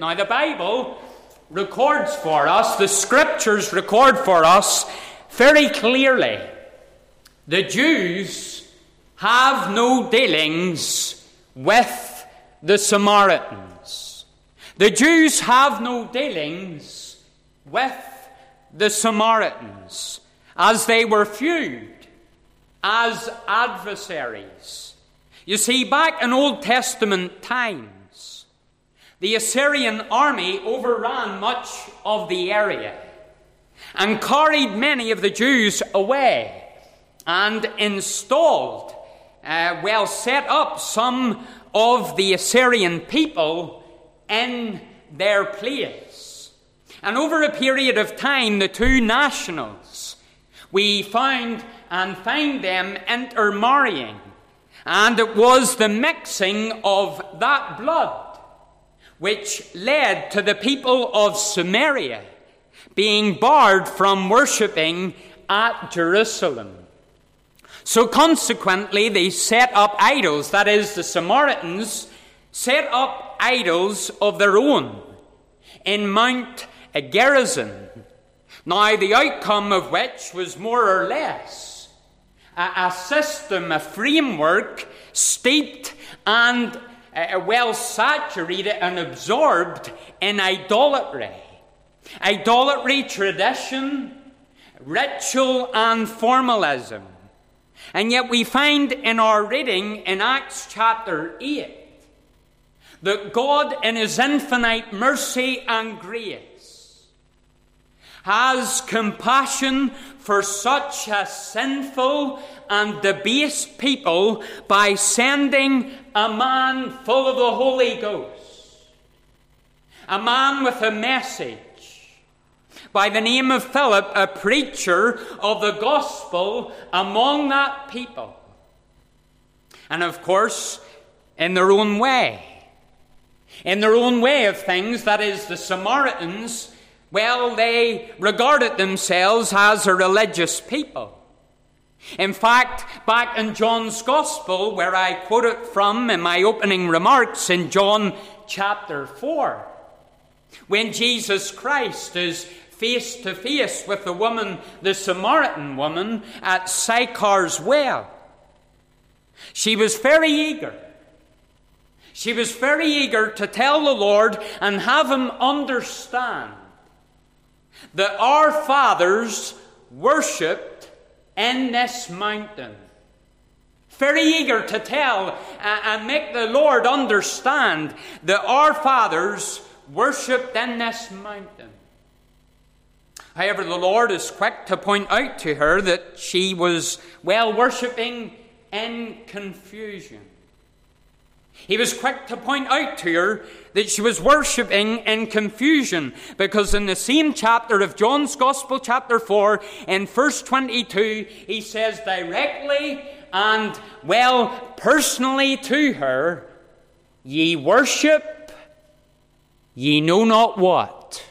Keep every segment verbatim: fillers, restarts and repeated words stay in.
Now, the Bible records for us, the Scriptures record for us very clearly, the Jews have no dealings with the Samaritans. The Jews have no dealings with the Samaritans, as they were viewed as adversaries. You see, back in Old Testament times, the Assyrian army overran much of the area and carried many of the Jews away and installed, uh, well, set up some of the Assyrian people in their place. And over a period of time, the two nationals, we found and find them intermarrying. And it was the mixing of that blood which led to the people of Samaria being barred from worshipping at Jerusalem. So consequently, they set up idols. That is, the Samaritans set up idols of their own in Mount Gerizim. Now, the outcome of which was more or less a, a system, a framework steeped and uh, well saturated and absorbed in idolatry. Idolatry, tradition, ritual, and formalism. And yet we find in our reading in Acts chapter eight that God, in His infinite mercy and grace, has compassion for such a sinful and debased people by sending a man full of the Holy Ghost, a man with a message, by the name of Philip, a preacher of the gospel among that people. And of course, in their own way, in their own way of things, that is, the Samaritans, well, they regarded themselves as a religious people. In fact, back in John's Gospel, where I quoted from in my opening remarks in John chapter four, when Jesus Christ is face to face with the woman, the Samaritan woman, at Sychar's well, she was very eager. She was very eager to tell the Lord and have Him understand that our fathers worshipped in this mountain. Very eager to tell and make the Lord understand that our fathers worshipped in this mountain. However, the Lord is quick to point out to her that she was, well, worshipping in confusion. He was quick to point out to her that she was worshipping in confusion, because in the same chapter of John's Gospel, chapter four, in verse twenty-two, he says directly and, well, personally to her, "Ye worship, ye know not what.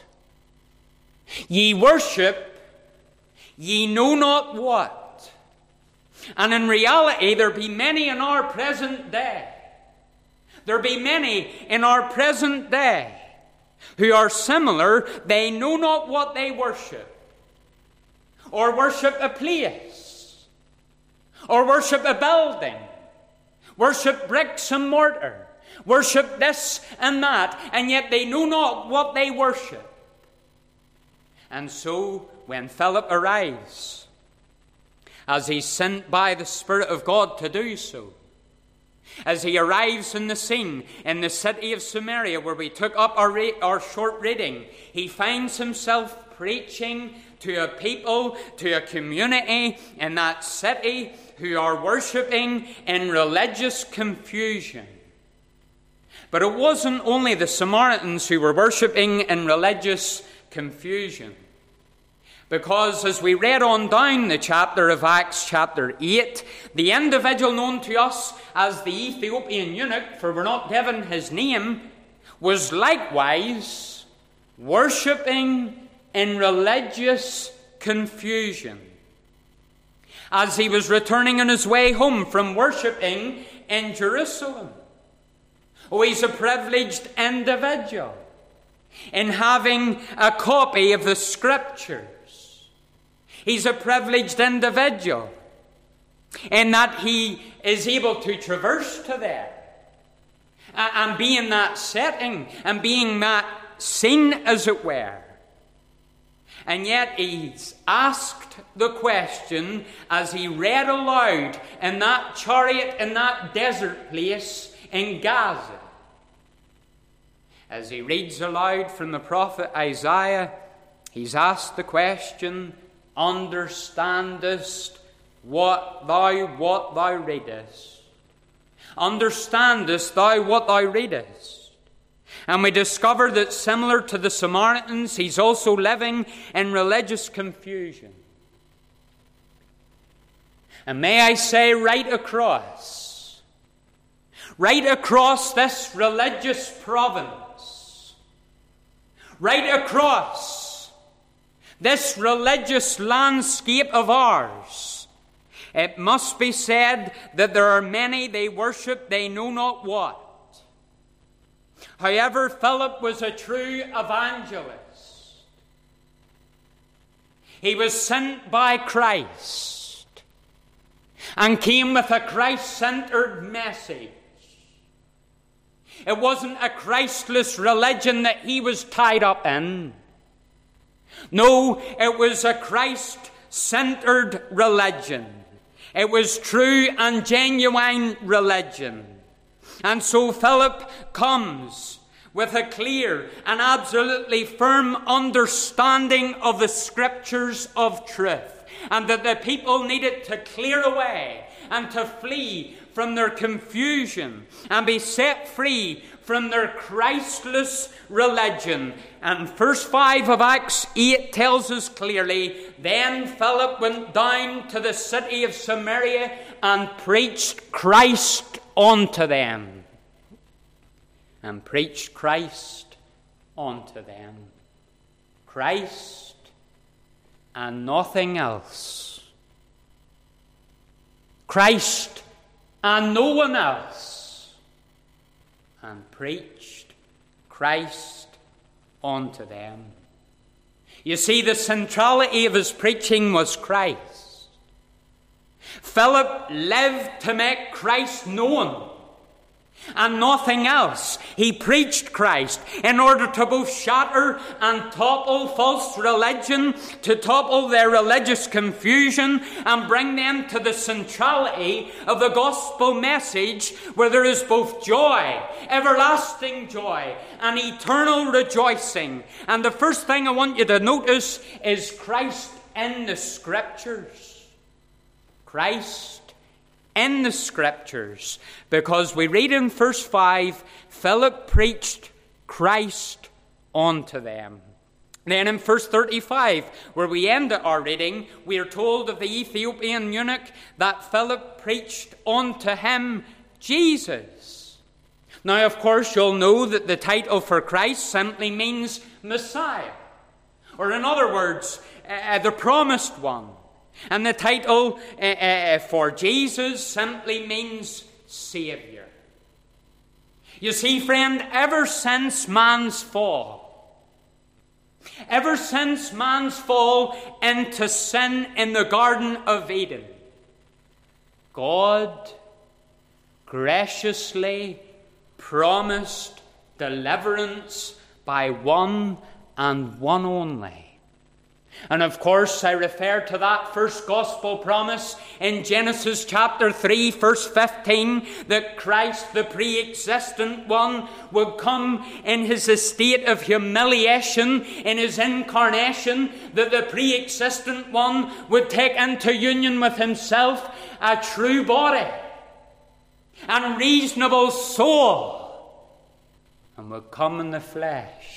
Ye worship, ye know not what." And in reality, there be many in our present day, there be many in our present day who are similar. They know not what they worship, or worship a place, or worship a building, worship bricks and mortar, worship this and that, and yet they know not what they worship. And so, when Philip arrives, as he's sent by the Spirit of God to do so, as he arrives in the scene in the city of Samaria, where we took up our, re- our short reading, he finds himself preaching to a people, to a community in that city who are worshipping in religious confusion. But it wasn't only the Samaritans who were worshipping in religious confusion. Because as we read on down the chapter of Acts chapter eight, the individual known to us as the Ethiopian eunuch, for we're not given his name, was likewise worshipping in religious confusion as he was returning on his way home from worshipping in Jerusalem. Oh, he's a privileged individual. in having a copy of the Scriptures. He's a privileged individual in that he is able to traverse to there and be in that setting and being that scene, as it were. And yet he's asked the question as he read aloud in that chariot in that desert place in Gaza. As he reads aloud from the prophet Isaiah, he's asked the question, understandest what thou what thou readest? Understandest thou what thou readest? And we discover that similar to the Samaritans, he's also living in religious confusion. And may I say, right across, right across this religious province, right across this religious landscape of ours, it must be said that there are many they worship they know not what. However, Philip was a true evangelist. He was sent by Christ and came with a Christ-centered message. It wasn't a Christless religion that he was tied up in. No, it was a Christ-centered religion. It was true and genuine religion. And so Philip comes with a clear and absolutely firm understanding of the Scriptures of truth, and that the people needed to clear away and to flee from their confusion and be set free from their Christless religion. And verse five of Acts eight tells us clearly, then Philip went down to the city of Samaria and preached Christ unto them. And preached Christ unto them. Christ and nothing else. Christ and no one else. And preached Christ unto them. You see, the centrality of his preaching was Christ. Philip lived to make Christ known and nothing else. He preached Christ in order to both shatter and topple false religion, to topple their religious confusion and bring them to the centrality of the gospel message, where there is both joy, everlasting joy, and eternal rejoicing. And the first thing I want you to notice is Christ in the Scriptures. Christ in the Scriptures, because we read in verse five, Philip preached Christ unto them. Then in verse thirty-five, where we end our reading, we are told of the Ethiopian eunuch that Philip preached unto him Jesus. Now, of course, you'll know that the title for Christ simply means Messiah, or in other words, uh, the promised one. And the title uh, uh, for Jesus simply means Savior. You see, friend, ever since man's fall, ever since man's fall into sin in the Garden of Eden, God graciously promised deliverance by one and one only. And of course, I refer to that first gospel promise in Genesis chapter three, verse fifteen, that Christ, the pre-existent one, would come in his estate of humiliation, in his incarnation, that the pre-existent one would take into union with himself a true body and reasonable soul, and would come in the flesh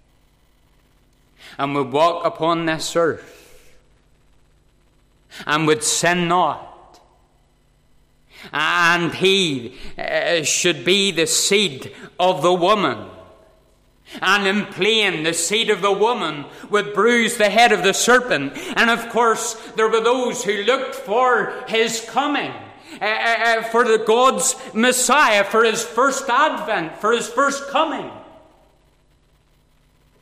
and would walk upon this earth and would sin not. And he uh, should be the seed of the woman. And in plain, the seed of the woman would bruise the head of the serpent. And of course, there were those who looked for his coming, uh, uh, for the God's Messiah, for his first advent, for his first coming.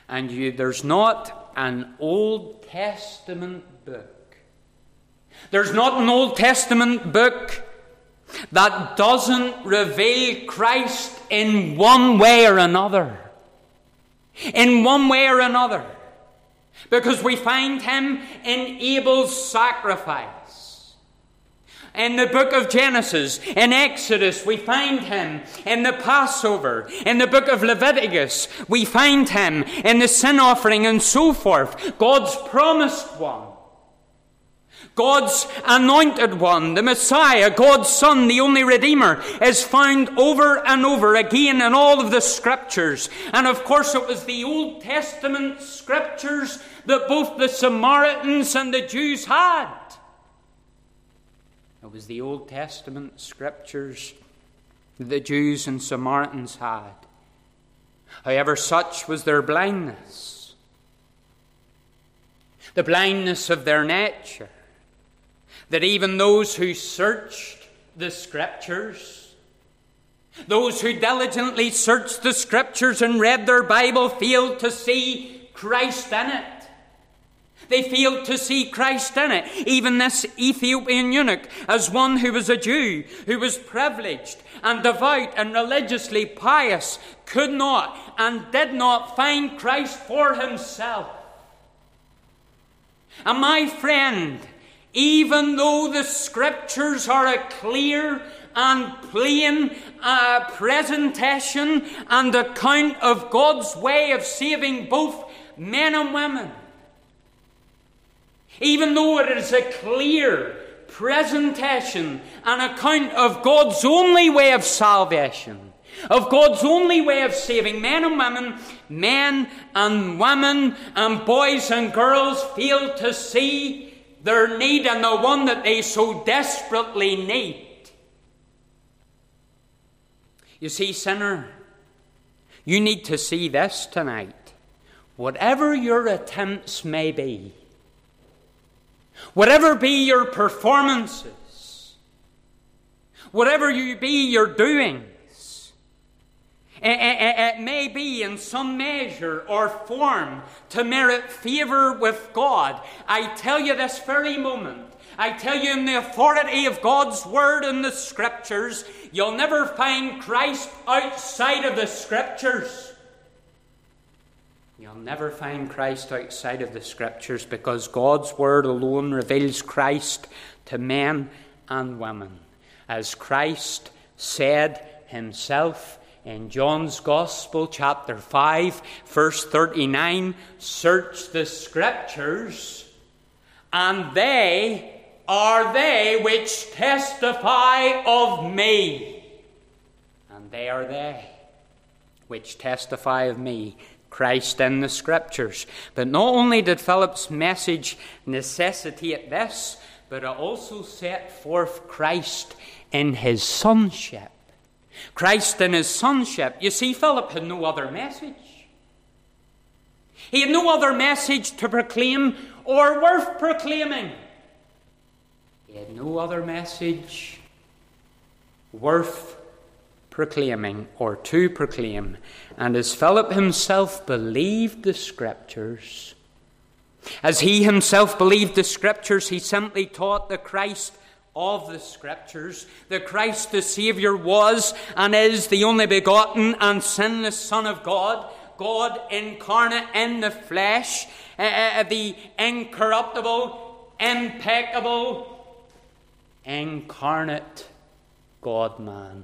and you, there's not an Old Testament book. There's not an Old Testament book that doesn't reveal Christ in one way or another. In one way or another. Because we find him in Abel's sacrifice. In the book of Genesis, in Exodus, we find him in the Passover. In the book of Leviticus, we find him in the sin offering and so forth. God's promised one. God's anointed one, the Messiah, God's Son, the only Redeemer, is found over and over again in all of the Scriptures. And of course it was the Old Testament Scriptures that both the Samaritans and the Jews had. It was the Old Testament Scriptures that the Jews and Samaritans had. However, such was their blindness. The blindness of their nature. That even those who searched the Scriptures, those who diligently searched the Scriptures and read their Bible, failed to see Christ in it. They failed to see Christ in it. Even this Ethiopian eunuch, as one who was a Jew, who was privileged and devout and religiously pious, could not and did not find Christ for himself. And my friend, even though the Scriptures are a clear and plain uh, presentation and account of God's way of saving both men and women, even though it is a clear presentation and account of God's only way of salvation, of God's only way of saving men and women, men and women and boys and girls fail to see their need and the one that they so desperately need. You see, sinner, you need to see this tonight. Whatever your attempts may be, whatever be your performances, whatever you be your doings, it, it, it may be in some measure or form to merit favour with God. I tell you this very moment, I tell you in the authority of God's Word and the Scriptures, you'll never find Christ outside of the Scriptures. You'll never find Christ outside of the Scriptures, because God's Word alone reveals Christ to men and women. As Christ said himself in John's Gospel, chapter five, verse thirty-nine, search the Scriptures, and they are they which testify of me. And they are they which testify of me. Christ in the Scriptures. But not only did Philip's message necessitate this, but it also set forth Christ in his sonship. Christ in his sonship. You see, Philip had no other message. He had no other message to proclaim or worth proclaiming. He had no other message worth proclaiming or to proclaim. And as Philip himself believed the Scriptures, as he himself believed the Scriptures, he simply taught the Christ of the Scriptures. The Christ the Saviour was and is the only begotten and sinless Son of God, God incarnate in the flesh, uh, the incorruptible, impeccable, incarnate God-man.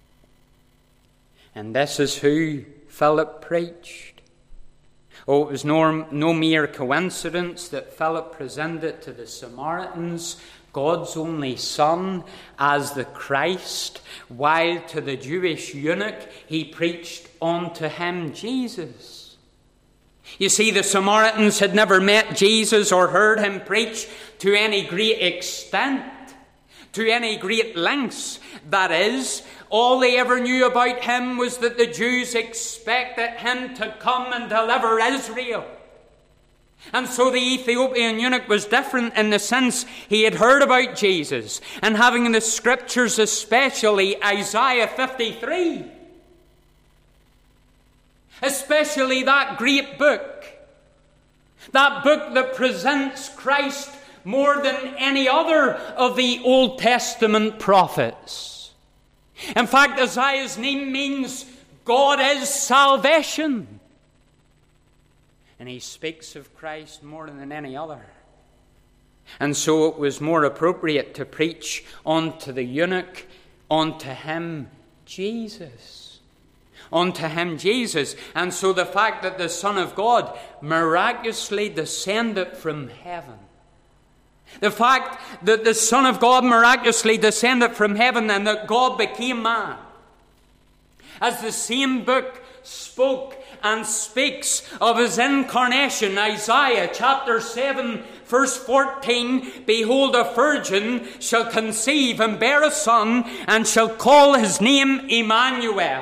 And this is who Philip preached. Oh, it was no, no mere coincidence that Philip presented to the Samaritans God's only Son as the Christ, while to the Jewish eunuch he preached unto him Jesus. You see, the Samaritans had never met Jesus or heard him preach to any great extent, to any great lengths. That is, all they ever knew about him was that the Jews expected him to come and deliver Israel. And so the Ethiopian eunuch was different in the sense he had heard about Jesus, and having in the Scriptures, especially Isaiah fifty-three. especially that great book, that book that presents Christ more than any other of the Old Testament prophets. In fact, Isaiah's name means God is salvation. And he speaks of Christ more than any other. And so it was more appropriate to preach unto the eunuch, unto him Jesus. Unto him Jesus. And so the fact that the Son of God miraculously descended from heaven, the fact that the Son of God miraculously descended from heaven and that God became man, as the same book spoke and speaks of his incarnation. Isaiah chapter seven verse fourteen, behold, a virgin shall conceive and bear a son, and shall call his name Emmanuel,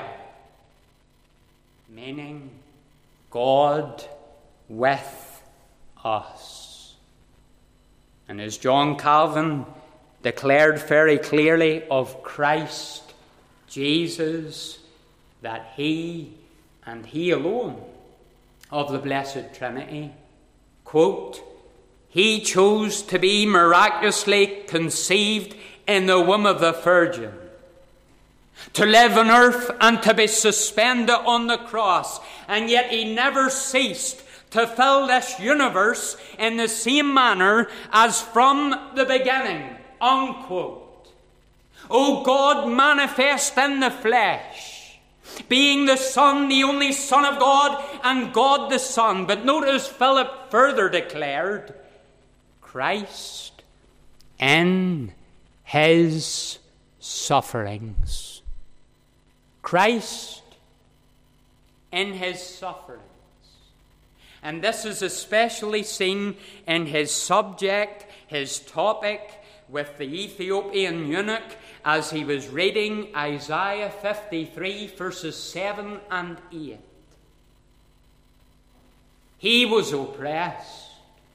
meaning God with us. And as John Calvin declared very clearly of Christ Jesus, that he and he alone of the Blessed Trinity, quote, he chose to be miraculously conceived in the womb of the Virgin, to live on earth and to be suspended on the cross, and yet he never ceased to fill this universe in the same manner as from the beginning, unquote. O God manifest in the flesh, being the Son, the only Son of God, and God the Son. But notice Philip further declared, Christ in his sufferings. Christ in his sufferings. And this is especially seen in his subject, his topic, with the Ethiopian eunuch, as he was reading Isaiah fifty-three, verses seven and eight. He was oppressed,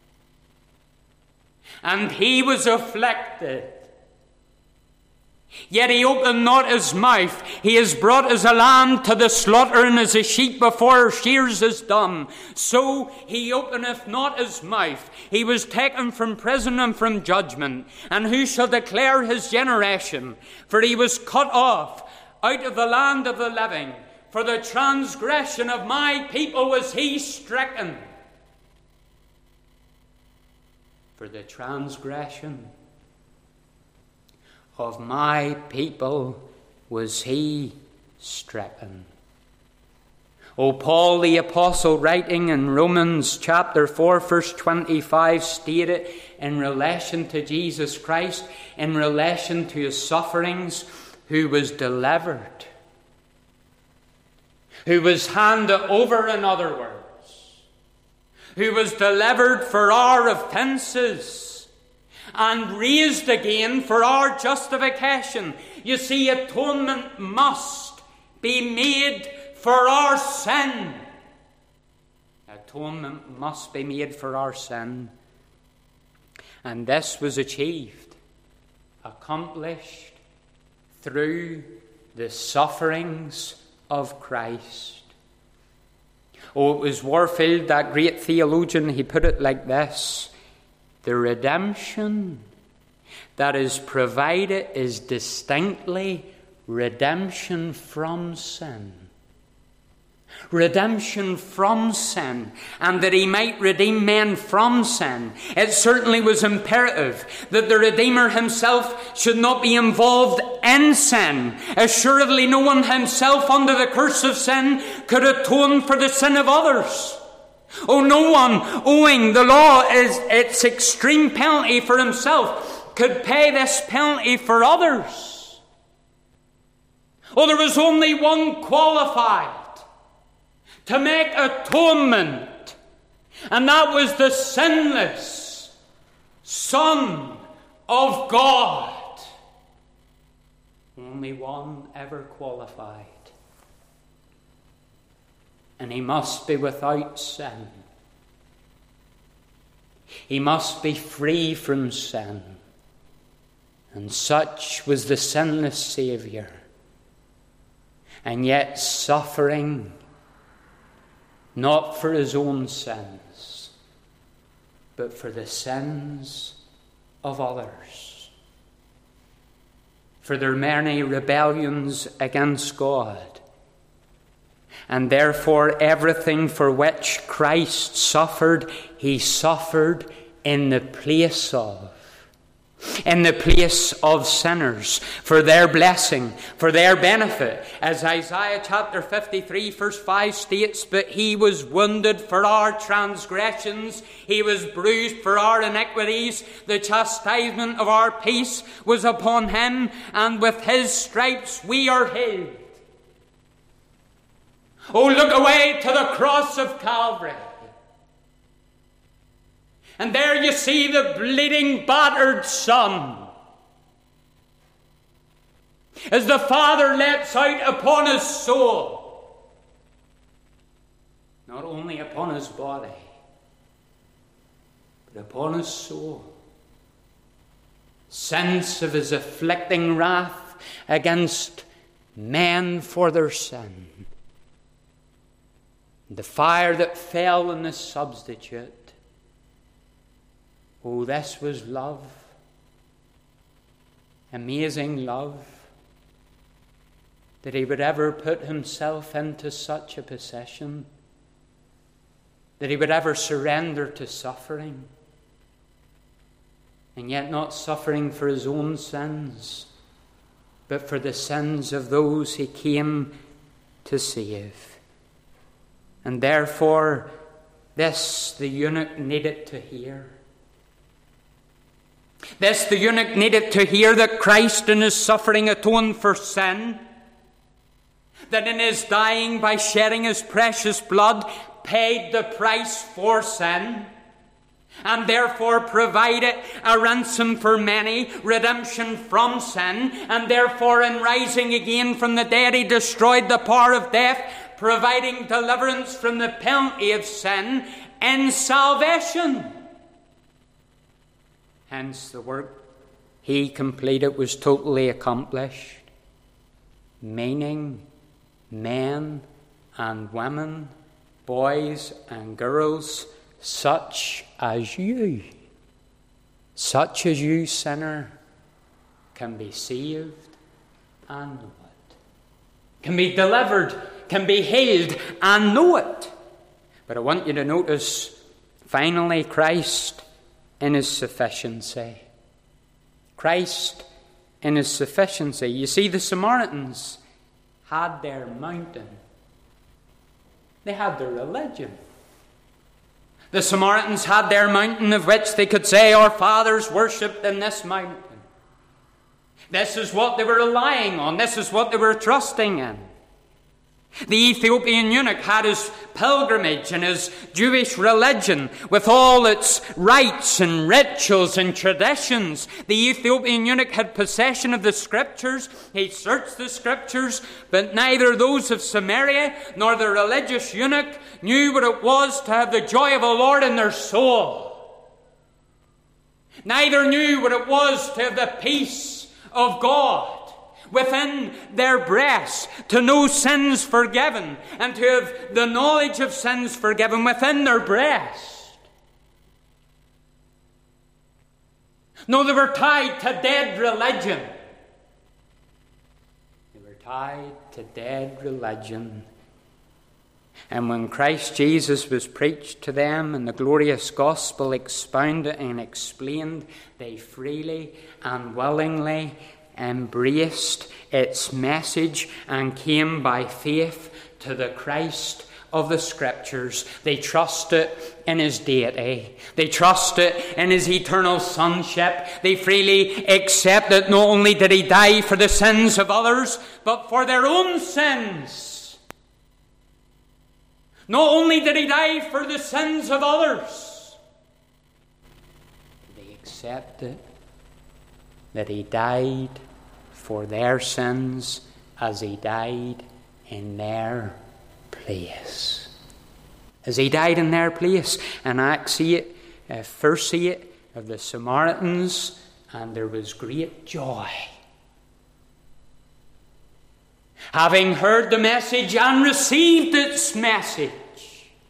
and he was afflicted, yet he opened not his mouth. He is brought as a lamb to the slaughter, and as a sheep before her shears is dumb. So he openeth not his mouth. He was taken from prison and from judgment. And who shall declare his generation? For he was cut off out of the land of the living. For the transgression of my people was he stricken. For the transgression of my people was he stricken. O Paul the Apostle, writing in Romans chapter four, verse twenty-five, stated in relation to Jesus Christ, in relation to his sufferings, who was delivered, who was handed over, in other words, who was delivered for our offenses, and raised again for our justification. You see, atonement must be made for our sin. Atonement must be made for our sin. And this was achieved, accomplished through the sufferings of Christ. Oh, it was Warfield, that great theologian, he put it like this: the redemption that is provided is distinctly redemption from sin. Redemption from sin, and that he might redeem men from sin. It certainly was imperative that the Redeemer himself should not be involved in sin. Assuredly, no one himself under the curse of sin could atone for the sin of others. Oh, no one owing the law is its extreme penalty for himself could pay this penalty for others. Oh, there was only one qualified to make atonement, and that was the sinless Son of God. Only one ever qualified. And he must be without sin. He must be free from sin. And such was the sinless Saviour. And yet suffering not for his own sins, but for the sins of others, for their many rebellions against God. And therefore everything for which Christ suffered, he suffered in the place of. In the place of sinners, for their blessing, for their benefit. As Isaiah chapter fifty-three verse five states, but he was wounded for our transgressions, he was bruised for our iniquities, the chastisement of our peace was upon him, and with his stripes we are healed. Oh, look away to the cross of Calvary. And there you see the bleeding, battered Son, as the Father lets out upon his soul, not only upon his body, but upon his soul, sense of his afflicting wrath against men for their sin. The fire that fell on the substitute. Oh, this was love. Amazing love. That he would ever put himself into such a position. That he would ever surrender to suffering. And yet not suffering for his own sins, but for the sins of those he came to save. And therefore, this the eunuch needed to hear. This the eunuch needed to hear, that Christ in his suffering atoned for sin, that in his dying by shedding his precious blood paid the price for sin, and therefore provided a ransom for many, redemption from sin, and therefore in rising again from the dead he destroyed the power of death, providing deliverance from the penalty of sin in salvation. Hence the work he completed was totally accomplished, meaning men and women, boys and girls, such as you, such as you, sinner, can be saved and know it, can be delivered, can be healed and know it. But I want you to notice, finally, Christ in his sufficiency. Christ in his sufficiency. You see, the Samaritans had their mountain. They had their religion. The Samaritans had their mountain of which they could say, our fathers worshipped in this mountain. This is what they were relying on. This is what they were trusting in. The Ethiopian eunuch had his pilgrimage and his Jewish religion with all its rites and rituals and traditions. The Ethiopian eunuch had possession of the Scriptures. He searched the Scriptures, but neither those of Samaria nor the religious eunuch knew what it was to have the joy of the Lord in their soul. Neither knew what it was to have the peace of God within their breasts, to know sins forgiven, and to have the knowledge of sins forgiven within their breast. No, they were tied to dead religion. They were tied to dead religion. And when Christ Jesus was preached to them and the glorious gospel expounded and explained, they freely and willingly embraced its message and came by faith to the Christ of the Scriptures. They trusted in his deity. They trusted in his eternal sonship. They freely accepted not only did he die for the sins of others, but for their own sins. Not only did he die for the sins of others, they accepted that he died for their sins as he died in their place. As he died in their place. And Acts eight, uh, verse eight of the Samaritans, and there was great joy. Having heard the message and received its message,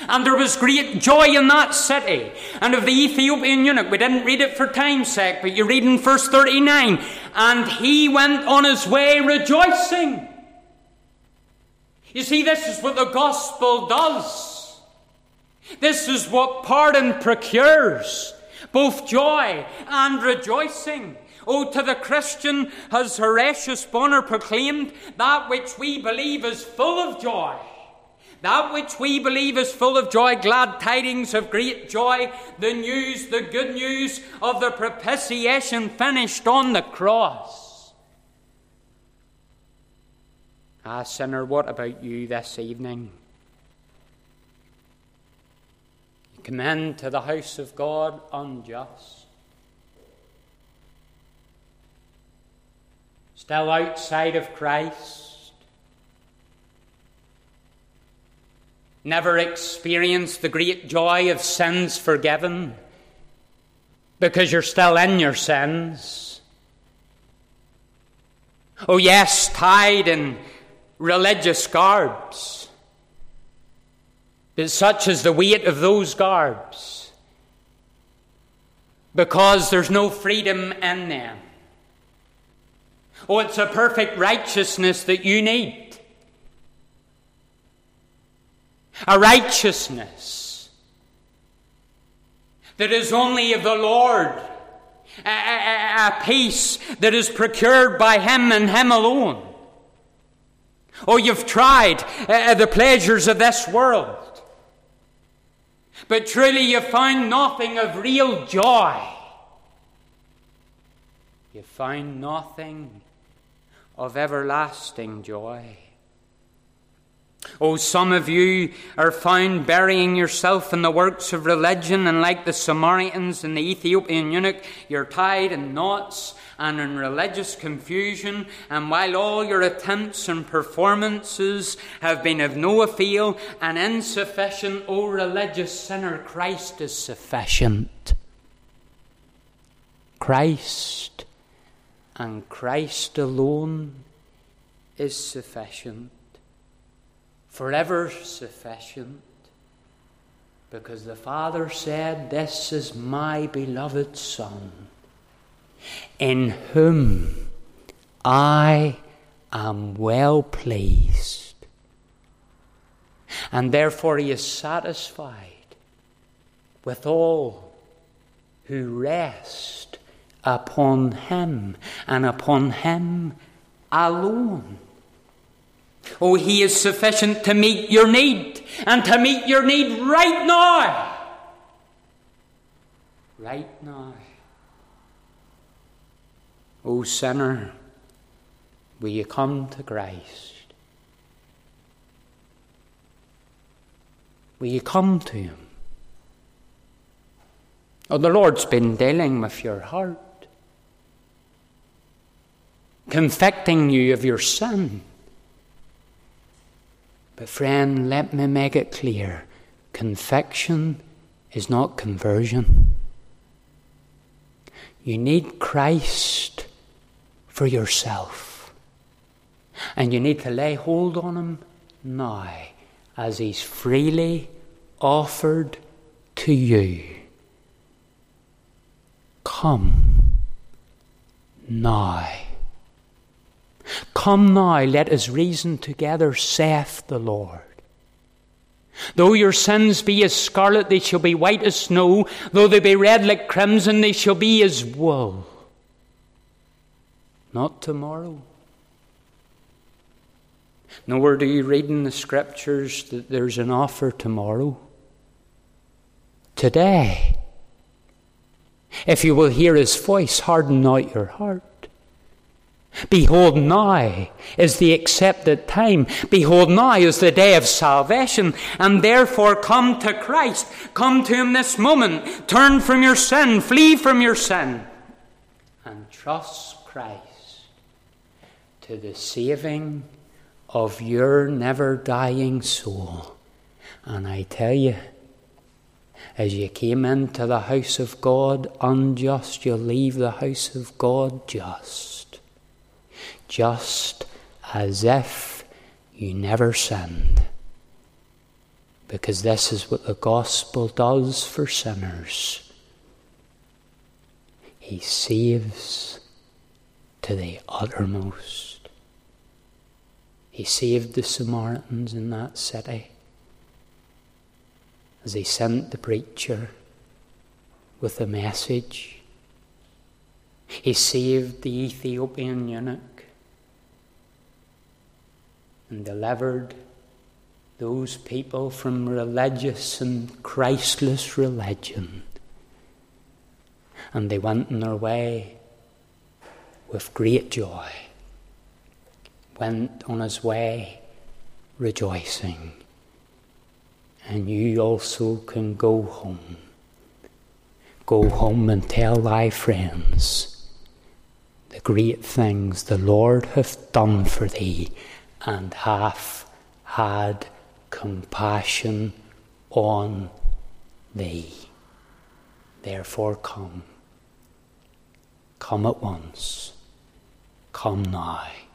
And there was great joy in that city. And of the Ethiopian eunuch, we didn't read it for time's sake, but you read in verse thirty-nine, and he went on his way rejoicing. You see, this is what the gospel does. This is what pardon procures, both joy and rejoicing. Oh, to the Christian, as Horatius Bonar proclaimed, that which we believe is full of joy. That which we believe is full of joy, glad tidings of great joy, the news, the good news of the propitiation finished on the cross. Ah, sinner, what about you this evening? You come into the house of God unjust, still outside of Christ, never experienced the great joy of sins forgiven because you're still in your sins. Oh yes, tied in religious garbs, but such is the weight of those garbs because there's no freedom in them. Oh, it's a perfect righteousness that you need. A righteousness that is only of the Lord. A, a, a peace that is procured by Him and Him alone. Oh, you've tried uh, the pleasures of this world, but truly you've found nothing of real joy. You've found nothing of everlasting joy. Oh, some of you are found burying yourself in the works of religion, and like the Samaritans and the Ethiopian eunuch, you're tied in knots and in religious confusion, and while all your attempts and performances have been of no avail and insufficient, O religious sinner, Christ is sufficient. Christ and Christ alone is sufficient. Forever sufficient, because the Father said, "This is my beloved Son, in whom I am well pleased." And therefore He is satisfied with all who rest upon Him and upon Him alone. Oh, He is sufficient to meet your need, and to meet your need right now. Right now. Oh, sinner, will you come to Christ? Will you come to Him? Oh, the Lord's been dealing with your heart, convicting you of your sin. But friend, let me make it clear. Conviction is not conversion. You need Christ for yourself. And you need to lay hold on Him now, as He's freely offered to you. Come now. Come now, let us reason together, saith the Lord. Though your sins be as scarlet, they shall be white as snow. Though they be red like crimson, they shall be as wool. Not tomorrow. Nowhere do you read in the Scriptures that there's an offer tomorrow. Today. If you will hear His voice, harden not your heart. Behold, now is the accepted time. Behold, now is the day of salvation. And therefore come to Christ. Come to Him this moment. Turn from your sin. Flee from your sin. And trust Christ to the saving of your never-dying soul. And I tell you, as you came into the house of God unjust, you'll leave the house of God just. Just as if you never sinned. Because this is what the gospel does for sinners. He saves to the uttermost. He saved the Samaritans in that city as he sent the preacher with a message. He saved the Ethiopian eunuch and delivered those people from religious and Christless religion. And they went on their way with great joy, went on his way rejoicing. And you also can go home. Go home and tell thy friends the great things the Lord hath done for thee, and hath had compassion on thee. Therefore come. Come at once. Come now.